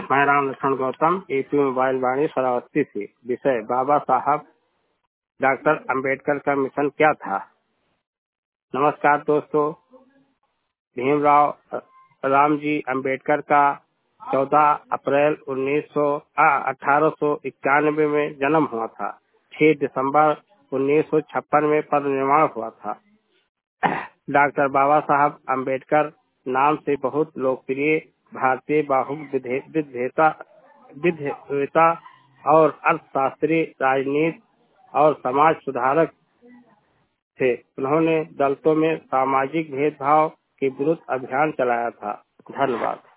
मैं राम लक्ष्मण गौतम, ईपी मोबाइल वाणी शरावती से। विषय बाबा साहब डॉक्टर अंबेडकर का मिशन क्या था। नमस्कार दोस्तों, भीमराव रामजी अंबेडकर का 14 अप्रैल 1891 में जन्म हुआ था। 6 दिसंबर 1956 में परिनिर्वाण हुआ था। डॉक्टर बाबा साहब अंबेडकर नाम से बहुत लोकप्रिय भारतीय विद्वेता और अर्थशास्त्री, राजनीति और समाज सुधारक थे। उन्होंने दलितों में सामाजिक भेदभाव के विरुद्ध अभियान चलाया था। धन्यवाद।